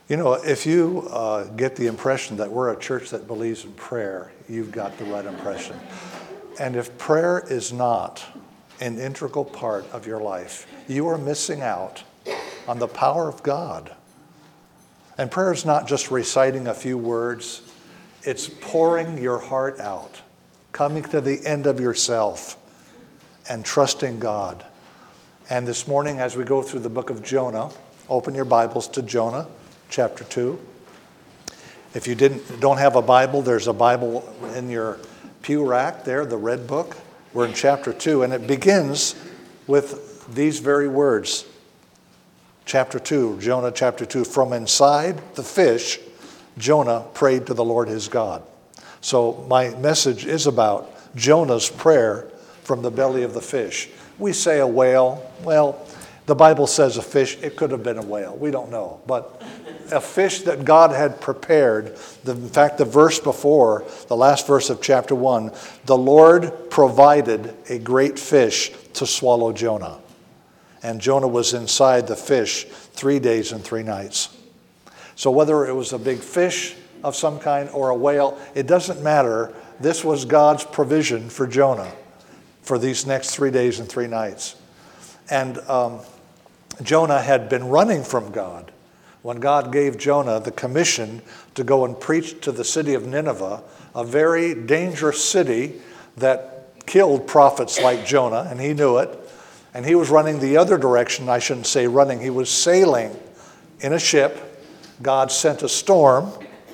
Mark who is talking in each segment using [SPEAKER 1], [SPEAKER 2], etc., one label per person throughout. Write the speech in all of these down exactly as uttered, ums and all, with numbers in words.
[SPEAKER 1] You know, if you uh, get the impression that we're a church that believes in prayer, you've got the right impression. And if prayer is not an integral part of your life, you are missing out on the power of God. And prayer is not just reciting a few words. It's pouring your heart out, coming to the end of yourself and trusting God. And this morning, as we go through the book of Jonah, open your Bibles to Jonah chapter two. If you didn't don't have a Bible, there's a Bible in your pew rack there, the red book. We're in chapter two, and it begins with these very words. Chapter two, Jonah chapter two. From inside the fish, Jonah prayed to the Lord his God. So my message is about Jonah's prayer from the belly of the fish. We say a whale. Well, the Bible says a fish. It could have been a whale. We don't know. But a fish that God had prepared. The, in fact, the verse before, the last verse of chapter one, the Lord provided a great fish to swallow Jonah. And Jonah was inside the fish three days and three nights. So whether it was a big fish of some kind or a whale, it doesn't matter. This was God's provision for Jonah for these next three days and three nights. And um, Jonah had been running from God. When God gave Jonah the commission to go and preach to the city of Nineveh, a very dangerous city that killed prophets like Jonah, and he knew it. And he was running the other direction. I shouldn't say running. He was sailing in a ship. God sent a storm.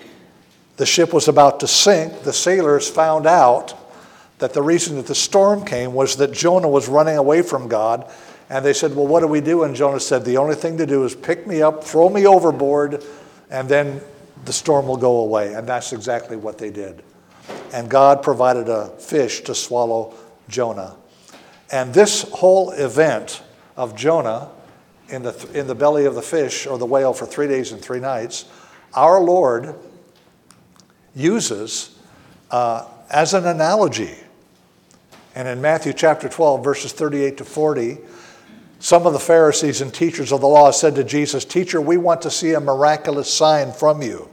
[SPEAKER 1] The ship was about to sink. The sailors found out that the reason that the storm came was that Jonah was running away from God. And they said, well, what do we do? And Jonah said, the only thing to do is pick me up, throw me overboard, and then the storm will go away. And that's exactly what they did. And God provided a fish to swallow Jonah. And this whole event of Jonah in the, in the belly of the fish or the whale for three days and three nights, our Lord uses uh, as an analogy. And in Matthew chapter twelve, verses thirty-eight to forty, some of the Pharisees and teachers of the law said to Jesus, "Teacher, we want to see a miraculous sign from you."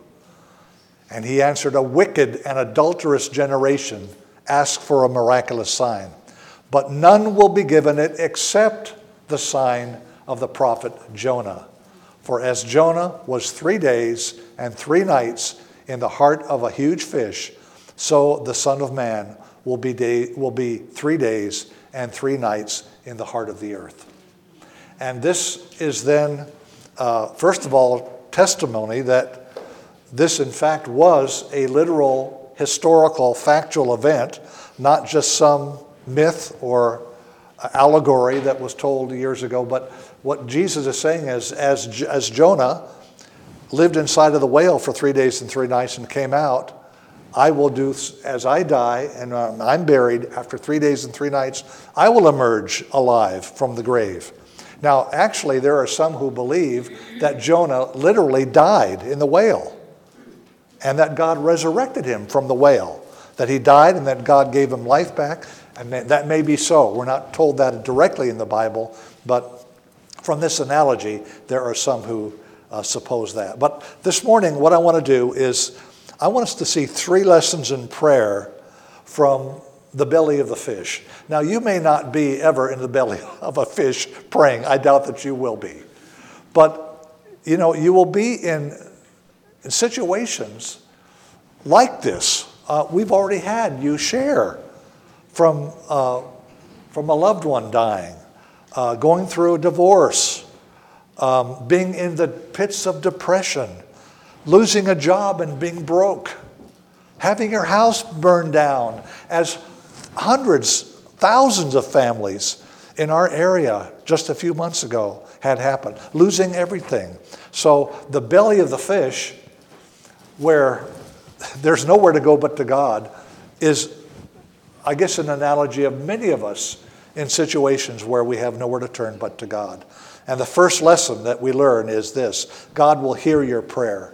[SPEAKER 1] And he answered, "A wicked and adulterous generation asks for a miraculous sign. But none will be given it except the sign of the prophet Jonah. For as Jonah was three days and three nights in the heart of a huge fish, so the Son of Man will be, day, will be three days and three nights in the heart of the earth." And this is then, uh, first of all, testimony that this in fact was a literal, historical, factual event, not just some myth or allegory that was told years ago. But what Jesus is saying is, as, as Jonah lived inside of the whale for three days and three nights and came out, I will do, as I die and um, I'm buried after three days and three nights, I will emerge alive from the grave. Now, actually, there are some who believe that Jonah literally died in the whale and that God resurrected him from the whale, that he died and that God gave him life back. And that may be so. We're not told that directly in the Bible, but from this analogy, there are some who uh, suppose that. But this morning, what I want to do is I want us to see three lessons in prayer from the belly of the fish. Now, you may not be ever in the belly of a fish praying. I doubt that you will be. But, you know, you will be in, in situations like this. Uh, we've already had you share from, uh, from a loved one dying, uh, going through a divorce, um, being in the pits of depression, losing a job and being broke, having your house burned down, as hundreds, thousands of families in our area just a few months ago had happened, losing everything. So the belly of the fish, where there's nowhere to go but to God, is, I guess, an analogy of many of us in situations where we have nowhere to turn but to God. And the first lesson that we learn is this: God will hear your prayer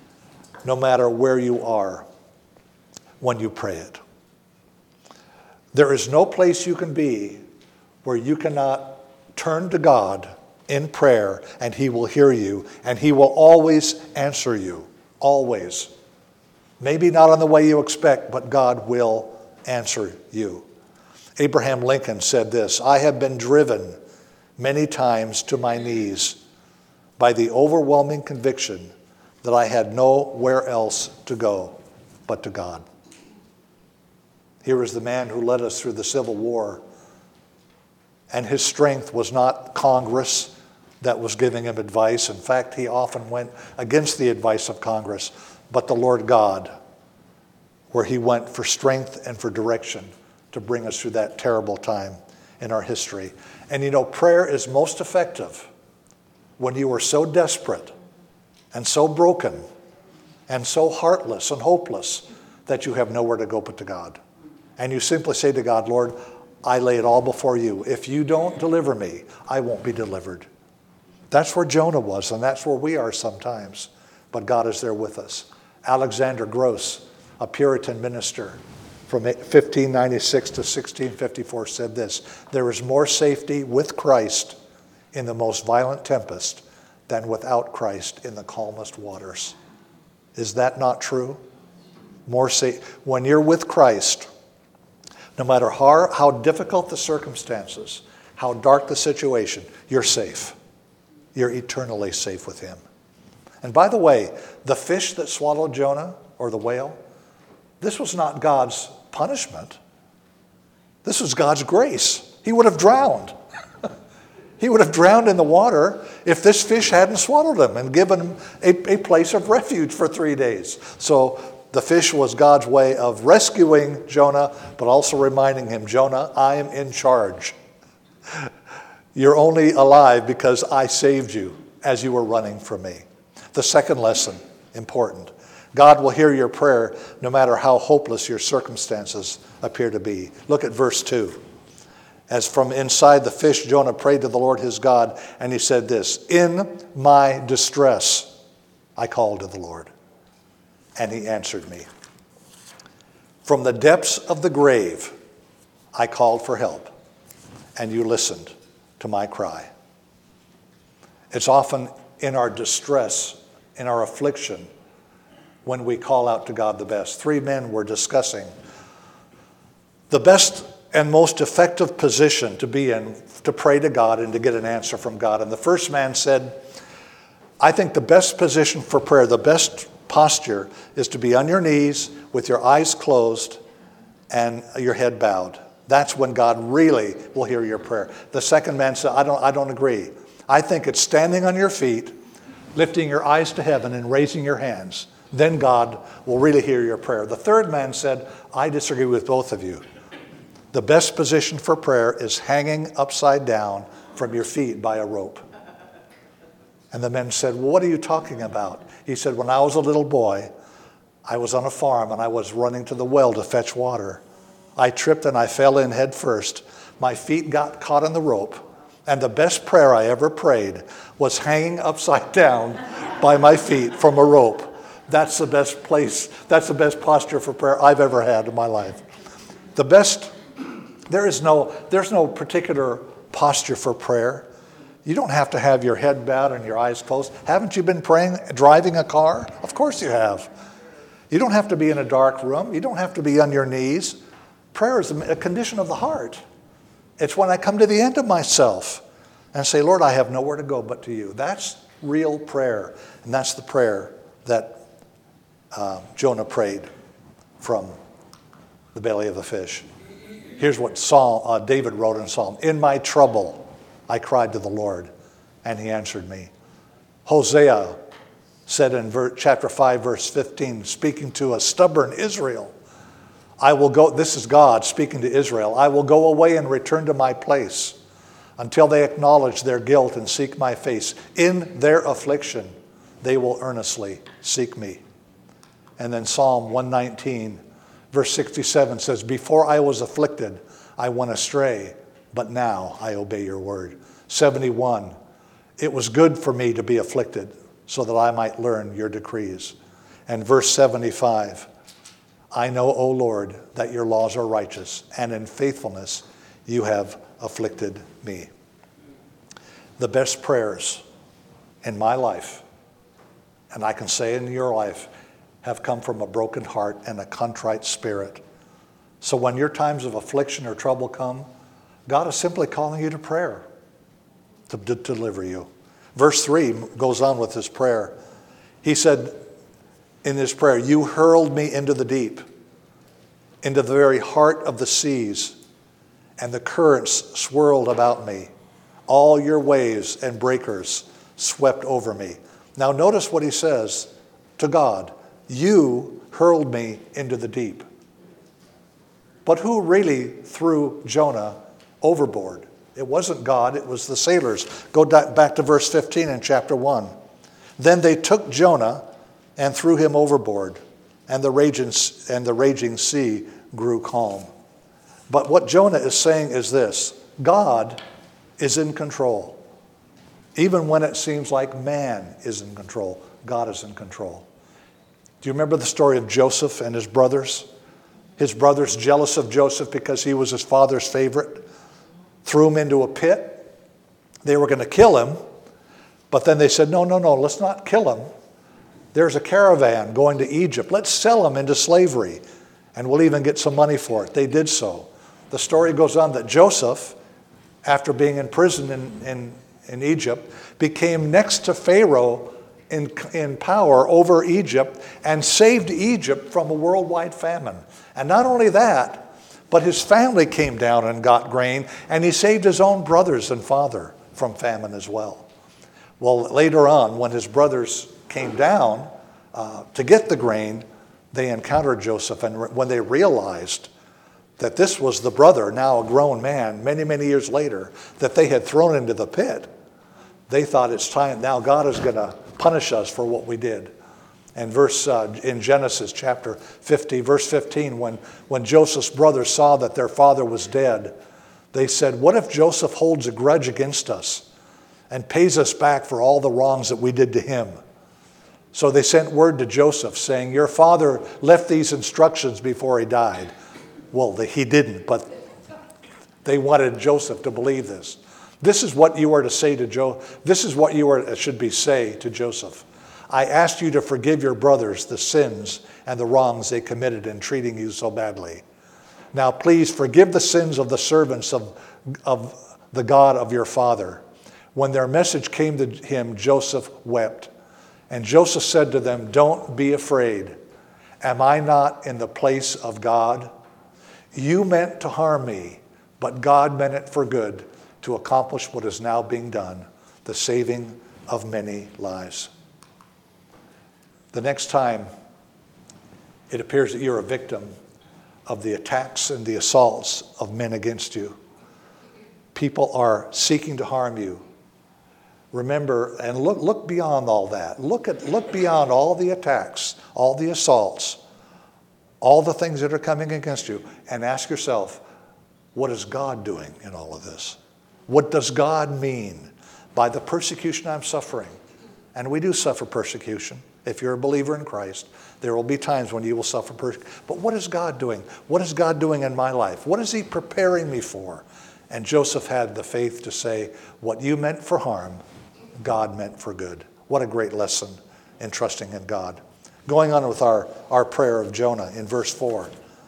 [SPEAKER 1] no matter where you are when you pray it. There is no place you can be where you cannot turn to God in prayer, and he will hear you, and he will always answer you. Always. Maybe not in the way you expect, but God will answer you. Abraham Lincoln said this, "I have been driven many times to my knees by the overwhelming conviction that I had nowhere else to go but to God." Here is the man who led us through the Civil War, and his strength was not Congress that was giving him advice. In fact, he often went against the advice of Congress, but the Lord God, where he went for strength and for direction to bring us through that terrible time in our history. And you know, prayer is most effective when you are so desperate and so broken and so heartless and hopeless that you have nowhere to go but to God. And you simply say to God, "Lord, I lay it all before you. If you don't deliver me, I won't be delivered." That's where Jonah was, and that's where we are sometimes. But God is there with us. Alexander Gross, a Puritan minister from fifteen ninety-six to sixteen fifty-four, said this, "There is more safety with Christ in the most violent tempest than without Christ in the calmest waters." Is that not true? More safe. When you're with Christ, no matter how, how difficult the circumstances, how dark the situation, you're safe. You're eternally safe with him. And by the way, the fish that swallowed Jonah, or the whale, this was not God's punishment. This was God's grace. He would have drowned. He would have drowned in the water if this fish hadn't swallowed him and given him a, a place of refuge for three days. So the fish was God's way of rescuing Jonah, but also reminding him, "Jonah, I am in charge. You're only alive because I saved you as you were running from me." The second lesson, important. God will hear your prayer no matter how hopeless your circumstances appear to be. Look at verse two. As from inside the fish, Jonah prayed to the Lord his God, and he said this, "In my distress, I called to the Lord, and he answered me. From the depths of the grave, I called for help, and you listened to my cry." It's often in our distress, in our affliction, when we call out to God the best. Three men were discussing the best and most effective position to be in to pray to God and to get an answer from God. And the first man said, "I think the best position for prayer, the best posture, is to be on your knees with your eyes closed and your head bowed. That's when God really will hear your prayer." The second man said, I don't, I don't agree. "I think it's standing on your feet, lifting your eyes to heaven and raising your hands. Then God will really hear your prayer." The third man said, "I disagree with both of you. The best position for prayer is hanging upside down from your feet by a rope." And the men said, "Well, what are you talking about?" He said, "When I was a little boy, I was on a farm and I was running to the well to fetch water. I tripped and I fell in head first. My feet got caught in the rope. And the best prayer I ever prayed was hanging upside down by my feet from a rope. That's the best place, that's the best posture for prayer I've ever had in my life." The best, there is no, there's no particular posture for prayer. You don't have to have your head bowed and your eyes closed. Haven't you been praying, driving a car? Of course you have. You don't have to be in a dark room. You don't have to be on your knees. Prayer is a condition of the heart. It's when I come to the end of myself and say, "Lord, I have nowhere to go but to you." That's real prayer. And that's the prayer that uh, Jonah prayed from the belly of the fish. Here's what Psalm, uh, David wrote in Psalm. "In my trouble, I cried to the Lord, and he answered me." Hosea said in ver- chapter five, verse fifteen, speaking to a stubborn Israel, "I will go," this is God speaking to Israel, "I will go away and return to my place until they acknowledge their guilt and seek my face. In their affliction, they will earnestly seek me." And then Psalm one nineteen, verse sixty-seven says, "Before I was afflicted, I went astray, but now I obey your word." seventy-one, "It was good for me to be afflicted so that I might learn your decrees." And verse seventy-five, "I know, O Lord, that your laws are righteous, and in faithfulness you have afflicted me." the best prayers in my life, and I can say in your life, have come from a broken heart and a contrite spirit. So when your times of affliction or trouble come, God is simply calling you to prayer to, to deliver you. Verse three goes on with his prayer. He said in his prayer, you hurled me into the deep, into the very heart of the seas, and the currents swirled about me. All your waves and breakers swept over me. Now notice what he says to God. You hurled me into the deep. But who really threw Jonah overboard? It wasn't God, it was the sailors. Go back to verse fifteen in chapter one. Then they took Jonah and threw him overboard, and the raging, and the raging sea grew calm. But what Jonah is saying is this: God is in control. Even when it seems like man is in control, God is in control. Do you remember the story of Joseph and his brothers? His brothers, jealous of Joseph because he was his father's favorite, threw him into a pit. They were going to kill him, but then they said, no, no, no, let's not kill him. There's a caravan going to Egypt. Let's sell him into slavery, and we'll even get some money for it. They did so. The story goes on that Joseph, after being in prison in, in, in Egypt, became next to Pharaoh in, in power over Egypt and saved Egypt from a worldwide famine. And not only that, but his family came down and got grain, and he saved his own brothers and father from famine as well. Well, later on, when his brothers came down uh, to get the grain, they encountered Joseph, and re- when they realized that this was the brother, now a grown man, many, many years later, that they had thrown into the pit, they thought it's time, now God is going to punish us for what we did. And verse uh, in Genesis chapter fifty, verse fifteen, when, when Joseph's brothers saw that their father was dead, they said, what if Joseph holds a grudge against us and pays us back for all the wrongs that we did to him? So they sent word to Joseph saying, your father left these instructions before he died. Well, the, he didn't, but they wanted Joseph to believe this. This is what you are to say to Joe. This is what you are, should be say to Joseph. I asked you to forgive your brothers the sins and the wrongs they committed in treating you so badly. Now please forgive the sins of the servants of, of the God of your father. When their message came to him, Joseph wept. And Joseph said to them, don't be afraid. Am I not in the place of God? You meant to harm me, but God meant it for good, to accomplish what is now being done, the saving of many lives. The next time it appears that you're a victim of the attacks and the assaults of men against you, people are seeking to harm you, remember and look, look beyond all that. Look at, look beyond all the attacks, all the assaults, all the things that are coming against you, and ask yourself, what is God doing in all of this? What does God mean by the persecution I'm suffering? And we do suffer persecution. If you're a believer in Christ, there will be times when you will suffer persecution. But what is God doing? What is God doing in my life? What is he preparing me for? And Joseph had the faith to say, what you meant for harm, God meant for good. What a great lesson in trusting in God. Going on with our, our prayer of Jonah in verse four.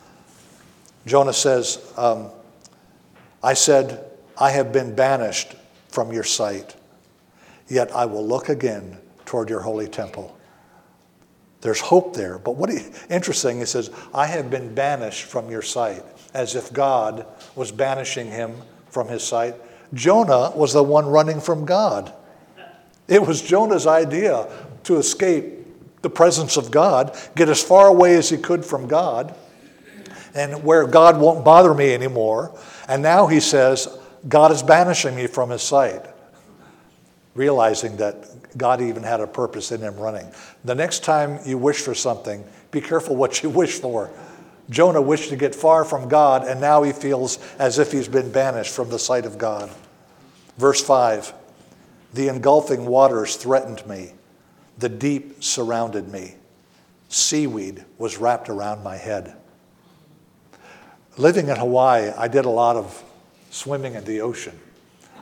[SPEAKER 1] Jonah says, um, I said, I have been banished from your sight, yet I will look again toward your holy temple. There's hope there. But what he, interesting, he says, I have been banished from your sight, as if God was banishing him from his sight. Jonah was the one running from God. It was Jonah's idea to escape the presence of God, get as far away as he could from God, and where God won't bother me anymore. And now he says, God is banishing me from his sight, realizing that God even had a purpose in him running. The next time you wish for something, be careful what you wish for. Jonah wished to get far from God, and now he feels as if he's been banished from the sight of God. Verse five, the engulfing waters threatened me. The deep surrounded me. Seaweed was wrapped around my head. Living in Hawaii, I did a lot of swimming in the ocean.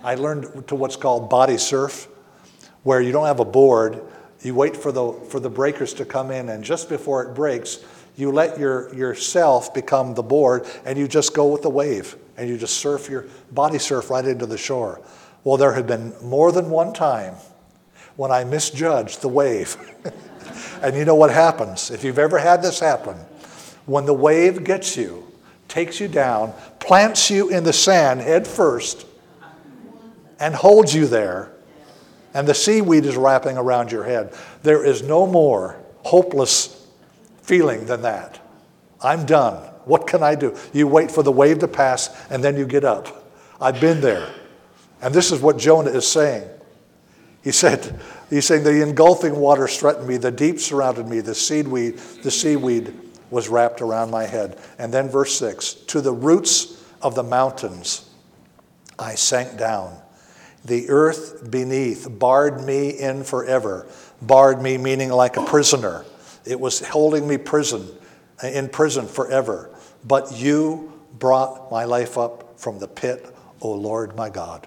[SPEAKER 1] I learned to what's called body surf, where you don't have a board. You wait for the for the breakers to come in, and just before it breaks, you let your yourself become the board, and you just go with the wave, and you just surf your body surf right into the shore. Well, there had been more than one time when I misjudged the wave. And you know what happens? If you've ever had this happen, when the wave gets you, takes you down, plants you in the sand head first, and holds you there, and the seaweed is wrapping around your head, there is no more hopeless feeling than that. I'm done. What can I do? You wait for the wave to pass, and then you get up. I've been there. And this is what Jonah is saying. He said, he's saying, the engulfing waters threatened me, the deep surrounded me, the seaweed, the seaweed was wrapped around my head. And then verse six, to the roots of the mountains I sank down. The earth beneath barred me in forever. Barred me meaning like a prisoner. It was holding me prison, in prison forever. But you brought my life up from the pit, O Lord my God.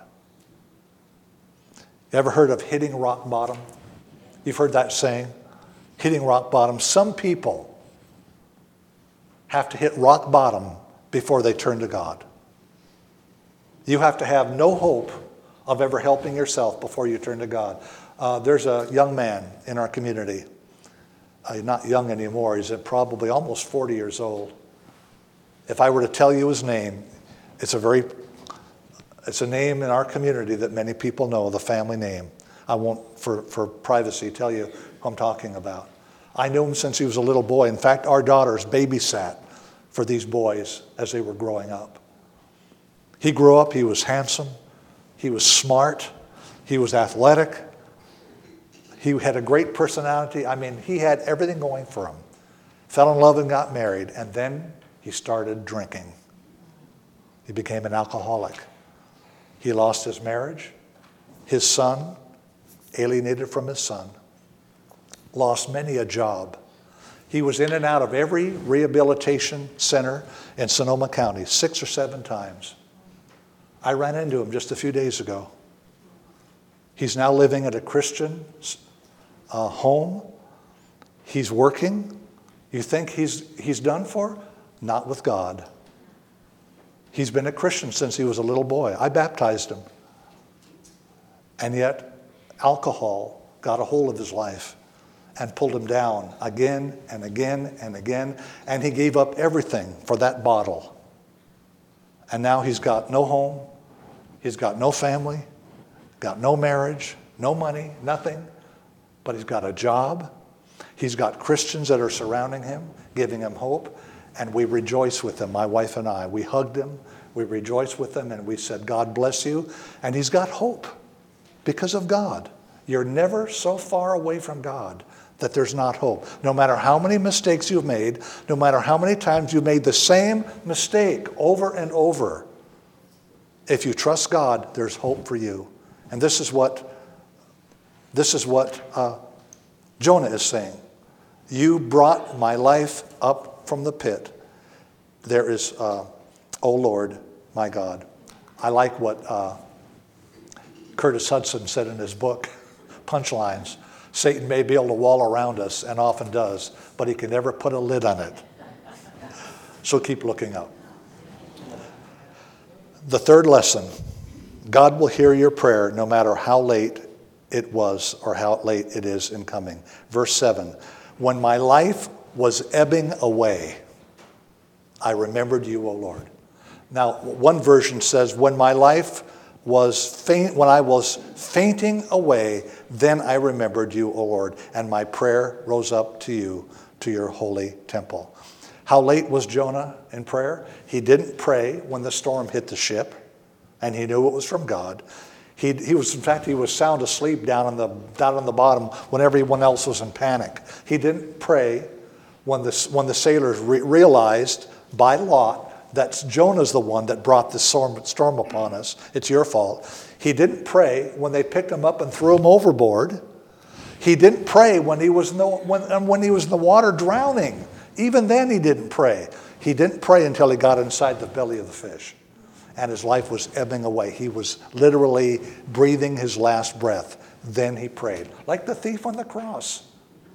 [SPEAKER 1] You ever heard of hitting rock bottom? You've heard that saying, hitting rock bottom. Some people have to hit rock bottom before they turn to God. You have to have no hope of ever helping yourself before you turn to God. Uh, there's a young man in our community, uh, not young anymore, he's probably almost forty years old. If I were to tell you his name, it's a very It's a name in our community that many people know, the family name. I won't, for, for privacy, tell you who I'm talking about. I knew him since he was a little boy. In fact, our daughters babysat for these boys as they were growing up. He grew up, he was handsome, he was smart, he was athletic, he had a great personality. I mean, he had everything going for him. Fell in love and got married, and then he started drinking. He became an alcoholic. He lost his marriage, his son, alienated from his son, lost many a job. He was in and out of every rehabilitation center in Sonoma County six or seven times. I ran into him just a few days ago. He's now living at a Christian uh, home. He's working. You think he's, he's done for? Not with God. He's been a Christian since he was a little boy. I baptized him. And yet, alcohol got a hold of his life and pulled him down again and again and again. And he gave up everything for that bottle. And now he's got no home. He's got no family, got no marriage, no money, nothing. But he's got a job. He's got Christians that are surrounding him, giving him hope. And we rejoice with him, my wife and I. We hugged him, we rejoiced with him, and we said, God bless you. And he's got hope because of God. You're never so far away from God that there's not hope. No matter how many mistakes you've made, no matter how many times you've made the same mistake over and over, if you trust God, there's hope for you. And this is what, this is what uh, Jonah is saying. You brought my life up from the pit. There is, uh, O Lord, my God. I like what uh, Curtis Hudson said in his book, Punchlines. Satan may be able to wall around us, and often does, but he can never put a lid on it. So keep looking up. The third lesson, God will hear your prayer no matter how late it was or how late it is in coming. Verse seven, when my life was ebbing away, I remembered you, O Lord. Now, one version says, when my life was faint, when I was fainting away, then I remembered you, O Lord, and my prayer rose up to you, to your holy temple. How late was Jonah in prayer? He didn't pray when the storm hit the ship, and he knew it was from God. He, he was, in fact, he was sound asleep down on the down on the bottom when everyone else was in panic. He didn't pray when the when the sailors re- realized by Lot that Jonah's the one that brought the storm, storm upon us. It's your fault. He didn't pray when they picked him up and threw him overboard. He didn't pray when he was in the, when, when he was in the water drowning. Even then he didn't pray. He didn't pray until he got inside the belly of the fish. and his life was ebbing away. He was literally breathing his last breath. Then he prayed, like the thief on the cross.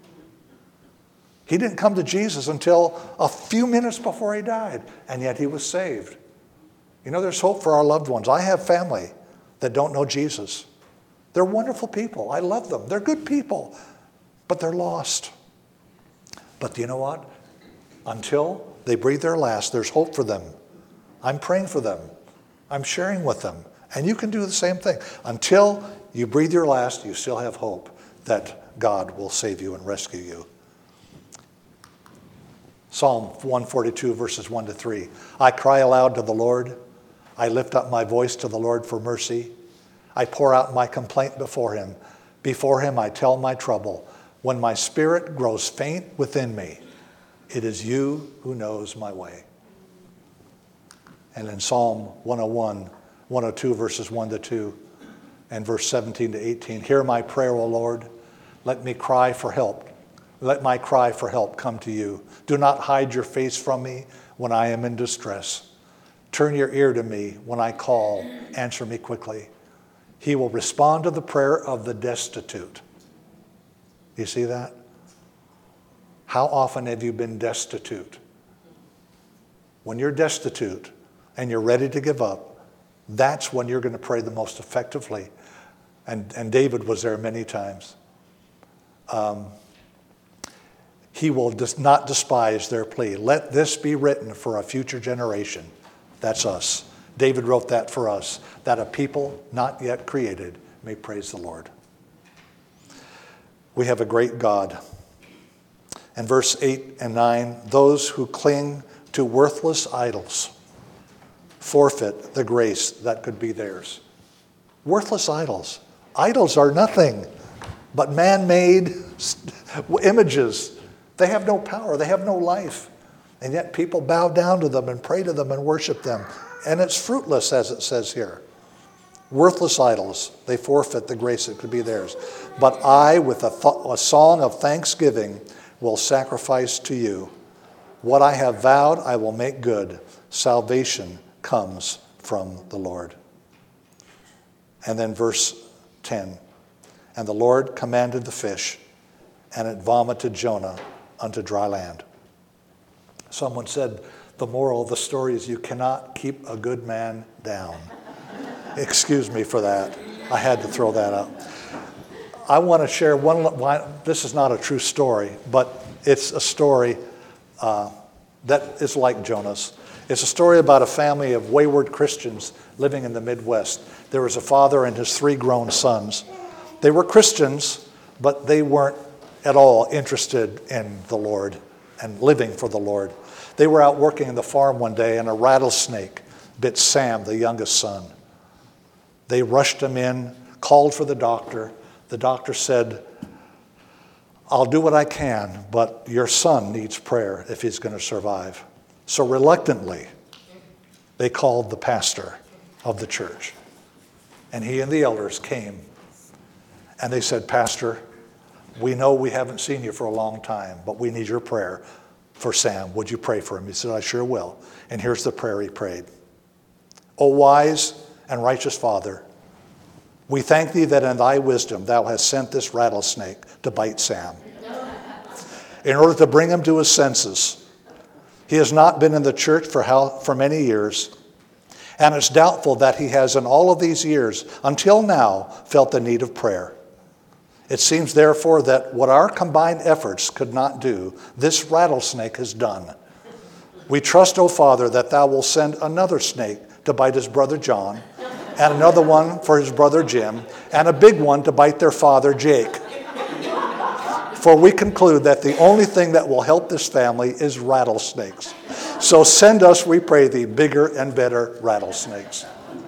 [SPEAKER 1] He didn't come to Jesus until a few minutes before he died, and yet he was saved. You know, there's hope for our loved ones. I have family that don't know Jesus. They're wonderful people. I love them. They're good people, but they're lost. But you know what? Until they breathe their last, there's hope for them. I'm praying for them. I'm sharing with them. And you can do the same thing. Until you breathe your last, you still have hope that God will save you and rescue you. Psalm one forty-two, verses one to three. I cry aloud to the Lord. I lift up my voice to the Lord for mercy. I pour out my complaint before him. Before him I tell my trouble. When my spirit grows faint within me, it is you who knows my way. And in Psalm one oh one, one oh two, verses one to two, and verse seventeen to eighteen, hear my prayer, O Lord. Let me cry for help. Let my cry for help come to you. Do not hide your face from me when I am in distress. Turn your ear to me when I call. Answer me quickly. He will respond to the prayer of the destitute. You see that? How often have you been destitute? When you're destitute and you're ready to give up, that's when you're going to pray the most effectively. And, and David was there many times. Um, he will dis- not despise their plea. Let this be written for a future generation. That's us. David wrote that for us, that a people not yet created may praise the Lord. We have a great God. And verse eight and nine, those who cling to worthless idols forfeit the grace that could be theirs. Worthless idols. Idols are nothing but man-made images. They have no power. They have no life. And yet people bow down to them and pray to them and worship them. And it's fruitless, as it says here. Worthless idols, they forfeit the grace that could be theirs. But I, with a, th- a song of thanksgiving, will sacrifice to you. What I have vowed, I will make good. Salvation comes from the Lord. And then verse ten. And the Lord commanded the fish, and it vomited Jonah unto dry land. Someone said, the moral of the story is you cannot keep a good man down. Excuse me for that. I had to throw that out. I want to share one, this is not a true story, but it's a story uh, that is like Jonah's. It's a story about a family of wayward Christians living in the Midwest. There was a father and his three grown sons. They were Christians, but they weren't at all interested in the Lord and living for the Lord. They were out working in the farm one day, and a rattlesnake bit Sam, the youngest son. They rushed him in, called for the doctor. The doctor said, I'll do what I can, but your son needs prayer if he's going to survive. So reluctantly, they called the pastor of the church. And he and the elders came. And they said, Pastor, we know we haven't seen you for a long time, but we need your prayer for Sam. Would you pray for him? He said, I sure will. And here's the prayer he prayed. O wise and righteous Father, we thank thee that in thy wisdom thou hast sent this rattlesnake to bite Sam in order to bring him to his senses. He has not been in the church for, how, for many years, and it's doubtful that he has in all of these years, until now, felt the need of prayer. It seems, therefore, that what our combined efforts could not do, this rattlesnake has done. We trust, O Father, that thou wilt send another snake to bite his brother John, and another one for his brother Jim, and a big one to bite their father Jake. For we conclude that the only thing that will help this family is rattlesnakes. So send us, we pray thee, bigger and better rattlesnakes.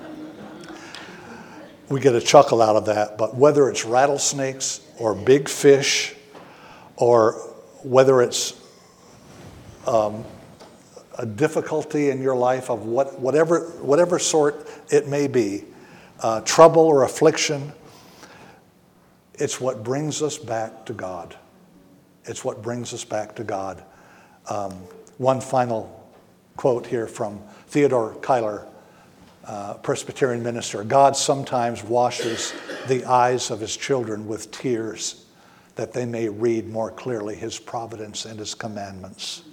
[SPEAKER 1] We get a chuckle out of that, but whether it's rattlesnakes or big fish, or whether it's um, a difficulty in your life of what, whatever, whatever sort it may be, uh, trouble or affliction, it's what brings us back to God. It's what brings us back to God. Um, one final quote here from Theodore Cuyler. uh, Presbyterian minister, God sometimes washes the eyes of his children with tears that they may read more clearly his providence and his commandments.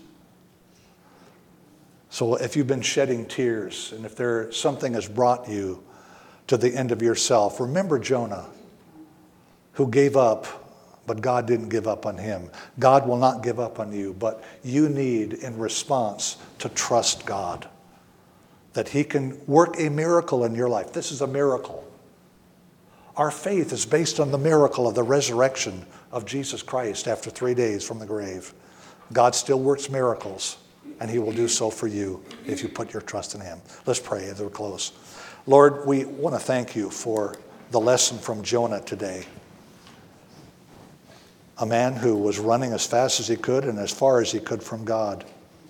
[SPEAKER 1] So if you've been shedding tears, and if there something has brought you to the end of yourself, remember Jonah, who gave up, but God didn't give up on him. God will not give up on you, but you need, in response, to trust God, that he can work a miracle in your life. This is a miracle. Our faith is based on the miracle of the resurrection of Jesus Christ after three days from the grave. God still works miracles, and he will do so for you if you put your trust in him. Let's pray as we close. Lord, we want to thank you for the lesson from Jonah today. A man who was running as fast as he could and as far as he could from God.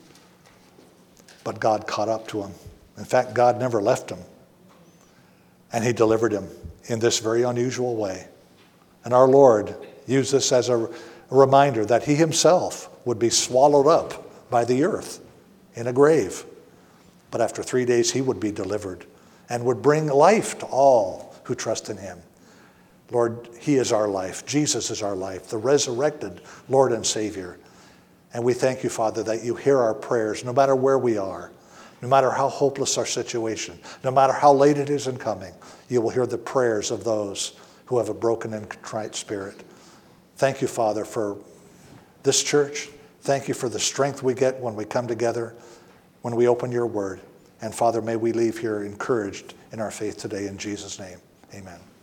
[SPEAKER 1] But God caught up to him. In fact, God never left him. And he delivered him in this very unusual way. And our Lord used this as a reminder that he himself would be swallowed up by the earth in a grave. But after three days, he would be delivered and would bring life to all who trust in him. Lord, he is our life. Jesus is our life, the resurrected Lord and Savior. And we thank you, Father, that you hear our prayers no matter where we are, no matter how hopeless our situation, no matter how late it is in coming. You will hear the prayers of those who have a broken and contrite spirit. Thank you, Father, for this church. Thank you for the strength we get when we come together, when we open your word. And Father, may we leave here encouraged in our faith today in Jesus' name. Amen.